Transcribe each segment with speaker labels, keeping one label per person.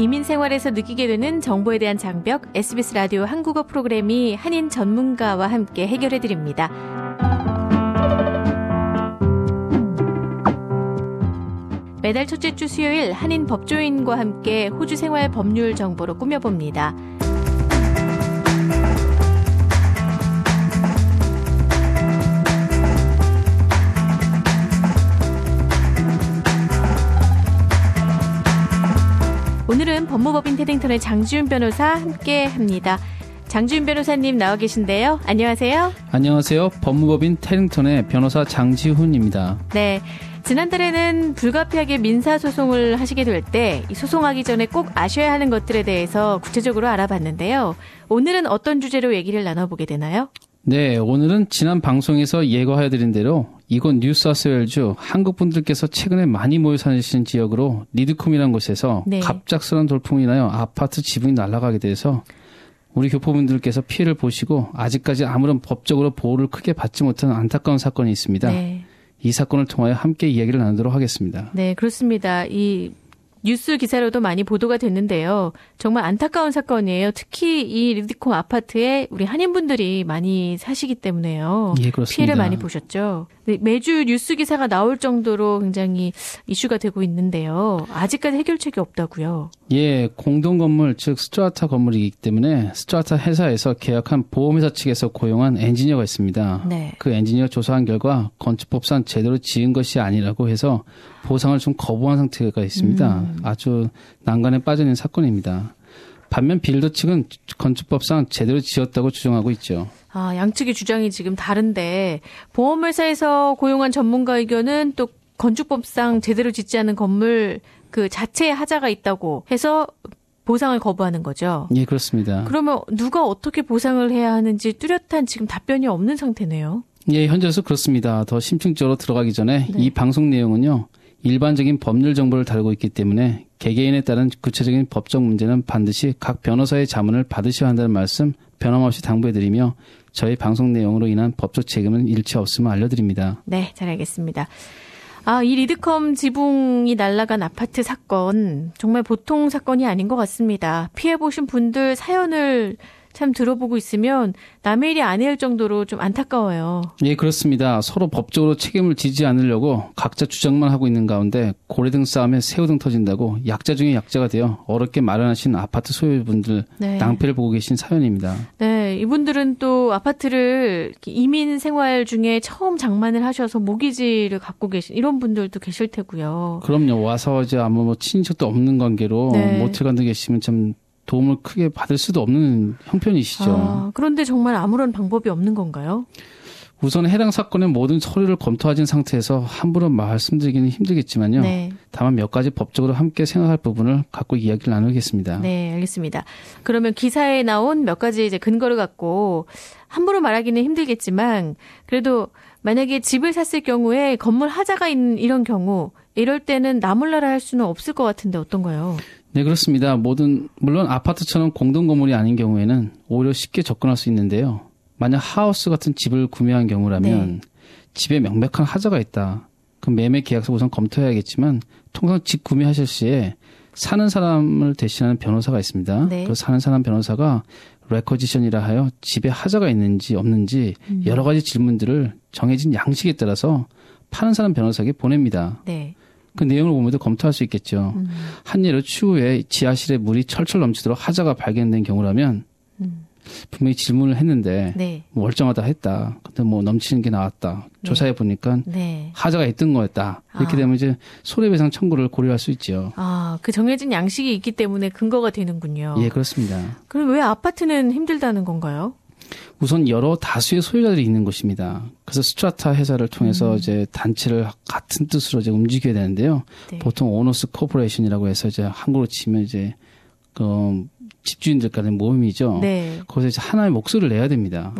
Speaker 1: 이민 생활에서 느끼게 되는 정보에 대한 장벽, SBS 라디오 한국어 프로그램이 한인 전문가와 함께 해결해드립니다. 매달 첫째 주 수요일 한인 법조인과 함께 호주 생활 법률 정보로 꾸며봅니다. 오늘은 법무법인 테딩턴의 장지훈 변호사 함께합니다. 장지훈 변호사님 나와 계신데요. 안녕하세요.
Speaker 2: 안녕하세요. 법무법인 테딩턴의 변호사 장지훈입니다.
Speaker 1: 네, 지난달에는 불가피하게 민사소송을 하시게 될 때 소송하기 전에 꼭 아셔야 하는 것들에 대해서 구체적으로 알아봤는데요. 오늘은 어떤 주제로 얘기를 나눠보게 되나요?
Speaker 2: 네, 오늘은 지난 방송에서 예고해드린 대로 이곳 뉴사우스웨일주 한국분들께서 최근에 많이 모여 사시는 지역으로 리드콤이라는 곳에서 네. 갑작스러운 돌풍이 나요 아파트 지붕이 날아가게 돼서 우리 교포분들께서 피해를 보시고 아직까지 아무런 법적으로 보호를 크게 받지 못한 안타까운 사건이 있습니다. 네. 이 사건을 통하여 함께 이야기를 나누도록 하겠습니다.
Speaker 1: 네, 그렇습니다. 이 뉴스 기사로도 많이 보도가 됐는데요. 정말 안타까운 사건이에요. 특히 이 리드콤 아파트에 우리 한인분들이 많이 사시기 때문에요.
Speaker 2: 예, 그렇습니다.
Speaker 1: 피해를 많이 보셨죠. 매주 뉴스 기사가 나올 정도로 굉장히 이슈가 되고 있는데요. 아직까지 해결책이 없다고요.
Speaker 2: 예, 공동건물 즉 스트라타 건물이기 때문에 스트라타 회사에서 계약한 보험회사 측에서 고용한 엔지니어가 있습니다. 네. 그 엔지니어 조사한 결과 건축법상 제대로 지은 것이 아니라고 해서 보상을 좀 거부한 상태가 있습니다. 아주 난관에 빠져 있는 사건입니다. 반면 빌더 측은 건축법상 제대로 지었다고 주장하고 있죠.
Speaker 1: 아, 양측의 주장이 지금 다른데 보험회사에서 고용한 전문가 의견은 또 건축법상 제대로 짓지 않은 건물 그 자체에 하자가 있다고 해서 보상을 거부하는 거죠.
Speaker 2: 예, 그렇습니다.
Speaker 1: 그러면 누가 어떻게 보상을 해야 하는지 뚜렷한 지금 답변이 없는 상태네요.
Speaker 2: 예, 현재로서 그렇습니다. 더 심층적으로 들어가기 전에 네. 이 방송 내용은요. 일반적인 법률 정보를 다루고 있기 때문에 개개인에 따른 구체적인 법적 문제는 반드시 각 변호사의 자문을 받으셔야 한다는 말씀 변함없이 당부해드리며 저희 방송 내용으로 인한 법적 책임은 일체 없음을 알려드립니다.
Speaker 1: 네, 잘 알겠습니다. 아, 이 리드컴 지붕이 날아간 아파트 사건 정말 보통 사건이 아닌 것 같습니다. 피해보신 분들 사연을 참 들어보고 있으면 남의 일이 아닐 정도로 좀 안타까워요.
Speaker 2: 예, 그렇습니다. 서로 법적으로 책임을 지지 않으려고 각자 주장만 하고 있는 가운데 고래등 싸움에 새우등 터진다고 약자 중에 약자가 되어 어렵게 마련하신 아파트 소유분들 네. 낭패를 보고 계신 사연입니다.
Speaker 1: 네, 이분들은 또 아파트를 이민 생활 중에 처음 장만을 하셔서 모기지를 갖고 계신 이런 분들도 계실 테고요.
Speaker 2: 그럼요. 와서 이제 아무 친인척도 없는 관계로 네. 모텔 간데 계시면 참 도움을 크게 받을 수도 없는 형편이시죠.
Speaker 1: 아, 그런데 정말 아무런 방법이 없는 건가요?
Speaker 2: 우선 해당 사건의 모든 서류를 검토하신 상태에서 함부로 말씀드리기는 힘들겠지만요. 네. 다만 몇 가지 법적으로 함께 생각할 부분을 갖고 이야기를 나누겠습니다.
Speaker 1: 네, 알겠습니다. 그러면 기사에 나온 몇 가지 이제 근거를 갖고 함부로 말하기는 힘들겠지만 그래도 만약에 집을 샀을 경우에 건물 하자가 있는 이런 경우 이럴 때는 나몰라라 할 수는 없을 것 같은데 어떤가요?
Speaker 2: 네, 그렇습니다. 물론 아파트처럼 공동 건물이 아닌 경우에는 오히려 쉽게 접근할 수 있는데요. 만약 하우스 같은 집을 구매한 경우라면 네. 집에 명백한 하자가 있다. 그럼 매매 계약서 우선 검토해야겠지만 통상 집 구매하실 시에 사는 사람을 대신하는 변호사가 있습니다. 네. 그 사는 사람 변호사가 레코지션이라 하여 집에 하자가 있는지 없는지 여러 가지 질문들을 정해진 양식에 따라서 파는 사람 변호사에게 보냅니다. 네. 그 내용을 보면도 검토할 수 있겠죠. 한 예로 추후에 지하실에 물이 철철 넘치도록 하자가 발견된 경우라면 분명히 질문을 했는데 네. 뭐 멀쩡하다 했다. 근데 뭐 넘치는 게 나왔다. 네. 조사해 보니까 네. 하자가 있던 거였다. 이렇게 되면 이제 손해배상 청구를 고려할 수 있죠.
Speaker 1: 아, 그 정해진 양식이 있기 때문에 근거가 되는군요.
Speaker 2: 예, 그렇습니다.
Speaker 1: 그럼 왜 아파트는 힘들다는 건가요?
Speaker 2: 우선 여러 다수의 소유자들이 있는 곳입니다. 그래서 스트라타 회사를 통해서 이제 단체를 같은 뜻으로 이제 움직여야 되는데요. 네. 보통 오너스 코퍼레이션이라고 해서 이제 한국으로 치면 이제 그 집주인들 간의 모임이죠. 네. 거기서 이제 하나의 목소리를 내야 됩니다.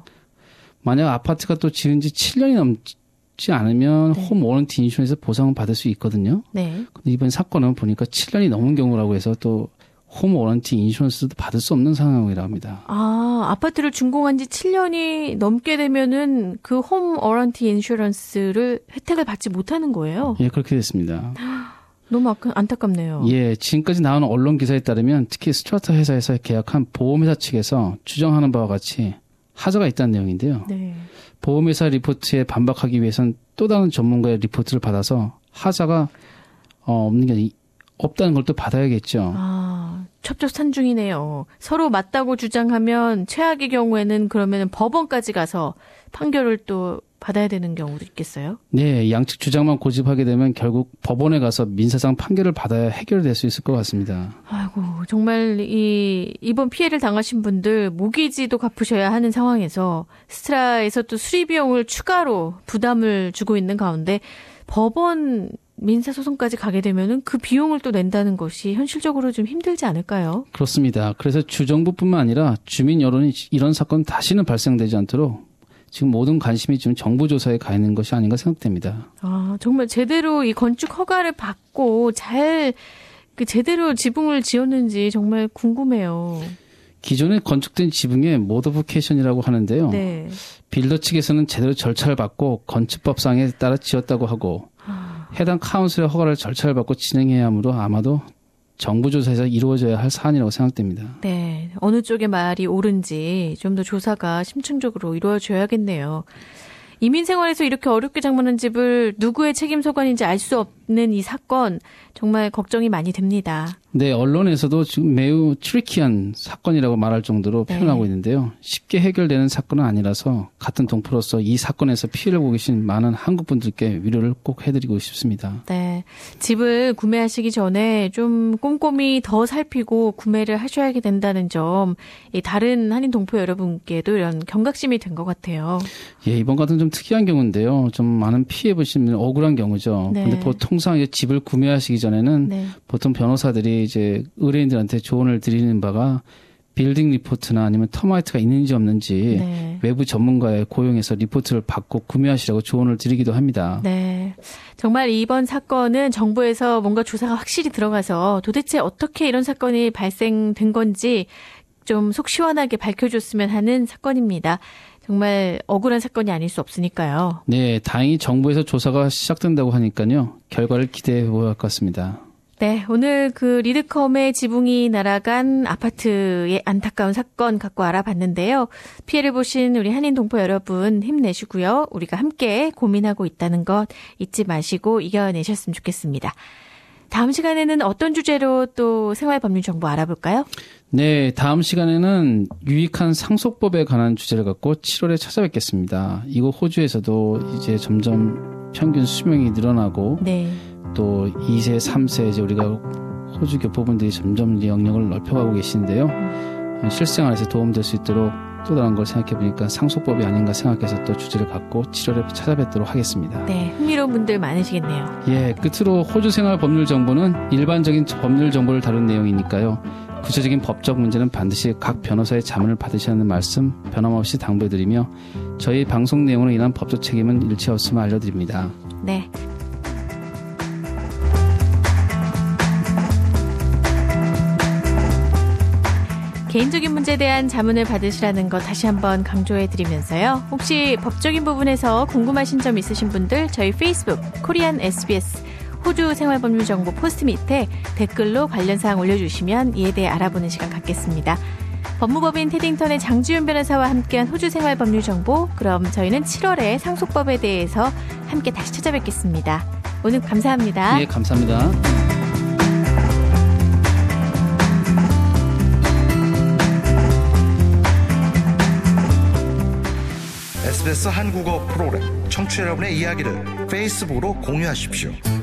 Speaker 2: 만약 아파트가 또 지은 지 7년이 넘지 않으면 네. 홈 워런티 인슈런스 보상을 받을 수 있거든요. 네. 근데 이번 사건은 보니까 7년이 넘은 경우라고 해서 또 홈 워런티 인슈런스도 받을 수 없는 상황이라고 합니다.
Speaker 1: 아, 아파트를 준공한 지 7년이 넘게 되면은 그 홈 워런티 인슈런스를 혜택을 받지 못하는 거예요?
Speaker 2: 예, 그렇게 됐습니다.
Speaker 1: 너무 안타깝네요.
Speaker 2: 예, 지금까지 나온 언론 기사에 따르면 특히 스트라타 회사에서 계약한 보험회사 측에서 주장하는 바와 같이 하자가 있다는 내용인데요.
Speaker 1: 네.
Speaker 2: 보험회사 리포트에 반박하기 위해선 또 다른 전문가의 리포트를 받아서 하자가 없는 게 없다는 걸 또 받아야겠죠.
Speaker 1: 아, 첩첩산중이네요. 서로 맞다고 주장하면 최악의 경우에는 그러면 법원까지 가서 판결을 또 받아야 되는 경우도 있겠어요?
Speaker 2: 네, 양측 주장만 고집하게 되면 결국 법원에 가서 민사상 판결을 받아야 해결될 수 있을 것 같습니다.
Speaker 1: 아이고, 정말 이번 피해를 당하신 분들 모기지도 갚으셔야 하는 상황에서 스트라에서 또 수리 비용을 추가로 부담을 주고 있는 가운데 법원 민사소송까지 가게 되면은 그 비용을 또 낸다는 것이 현실적으로 좀 힘들지 않을까요?
Speaker 2: 그렇습니다. 그래서 주정부뿐만 아니라 주민 여론이 이런 사건 다시는 발생되지 않도록 지금 모든 관심이 지금 정부 조사에 가 있는 것이 아닌가 생각됩니다.
Speaker 1: 아, 정말 제대로 이 건축 허가를 받고 제대로 지붕을 지었는지 정말 궁금해요.
Speaker 2: 기존에 건축된 지붕에 모더피케이션이라고 하는데요.
Speaker 1: 네.
Speaker 2: 빌더 측에서는 제대로 절차를 받고 건축법상에 따라 지었다고 하고 해당 카운슬의 허가를 절차를 받고 진행해야 하므로 아마도 정부 조사에서 이루어져야 할 사안이라고 생각됩니다.
Speaker 1: 네, 어느 쪽의 말이 옳은지 좀 더 조사가 심층적으로 이루어져야겠네요. 이민 생활에서 이렇게 어렵게 장만한 집을 누구의 책임 소관인지 알 수 없는 이 사건 정말 걱정이 많이 됩니다.
Speaker 2: 네, 언론에서도 지금 매우 트리키한 사건이라고 말할 정도로 표현하고 있는데요. 쉽게 해결되는 사건은 아니라서 같은 동포로서 이 사건에서 피해를 보고 계신 많은 한국 분들께 위로를 꼭 해드리고 싶습니다.
Speaker 1: 네, 집을 구매하시기 전에 좀 꼼꼼히 더 살피고 구매를 하셔야 된다는 점, 다른 한인 동포 여러분께도 이런 경각심이 된 것 같아요.
Speaker 2: 예, 이번 같은 좀 특이한 경우인데요. 좀 많은 피해 보시면 억울한 경우죠.
Speaker 1: 네.
Speaker 2: 근데 보통상 이제 집을 구매하시기 전에는
Speaker 1: 네.
Speaker 2: 보통 변호사들이 이제 의뢰인들한테 조언을 드리는 바가 빌딩 리포트나 아니면 터마이트가 있는지 없는지
Speaker 1: 네.
Speaker 2: 외부 전문가에 고용해서 리포트를 받고 구매하시라고 조언을 드리기도 합니다.
Speaker 1: 네. 정말 이번 사건은 정부에서 뭔가 조사가 확실히 들어가서 도대체 어떻게 이런 사건이 발생된 건지 좀 속 시원하게 밝혀줬으면 하는 사건입니다. 정말 억울한 사건이 아닐 수 없으니까요.
Speaker 2: 네, 다행히 정부에서 조사가 시작된다고 하니까요. 결과를 기대해 보아야 할 것 같습니다.
Speaker 1: 네, 오늘 그 리드컴의 지붕이 날아간 아파트의 안타까운 사건 갖고 알아봤는데요. 피해를 보신 우리 한인 동포 여러분 힘내시고요. 우리가 함께 고민하고 있다는 것 잊지 마시고 이겨내셨으면 좋겠습니다. 다음 시간에는 어떤 주제로 또 생활법률 정보 알아볼까요?
Speaker 2: 네, 다음 시간에는 유익한 상속법에 관한 주제를 갖고 7월에 찾아뵙겠습니다. 이곳 호주에서도 이제 점점 평균 수명이 늘어나고
Speaker 1: 네.
Speaker 2: 또 2세, 3세 이제 우리가 호주 교포분들이 점점 영역을 넓혀가고 계시는데요. 실생활에서 도움될 수 있도록 또 다른 걸 생각해 보니까 상속법이 아닌가 생각해서 또 주제를 갖고 7월에 찾아뵙도록 하겠습니다.
Speaker 1: 네, 흥미로운 분들 많으시겠네요.
Speaker 2: 예, 끝으로 호주 생활 법률 정보는 일반적인 법률 정보를 다룬 내용이니까요. 구체적인 법적 문제는 반드시 각 변호사의 자문을 받으셔야 하는 말씀 변함없이 당부해드리며 저희 방송 내용으로 인한 법적 책임은 일체 없음을 알려드립니다.
Speaker 1: 네. 개인적인 문제에 대한 자문을 받으시라는 거 다시 한번 강조해드리면서요. 혹시 법적인 부분에서 궁금하신 점 있으신 분들 저희 페이스북 코리안 SBS 호주 생활법률정보 포스트 밑에 댓글로 관련 사항 올려주시면 이에 대해 알아보는 시간 갖겠습니다. 법무법인 테딩턴의 장지윤 변호사와 함께한 호주 생활법률정보, 그럼 저희는 7월에 상속법에 대해서 함께 다시 찾아뵙겠습니다. 오늘 감사합니다.
Speaker 2: 네, 감사합니다.
Speaker 3: SBS 한국어 프로그램 청취자 여러분의 이야기를 페이스북으로 공유하십시오.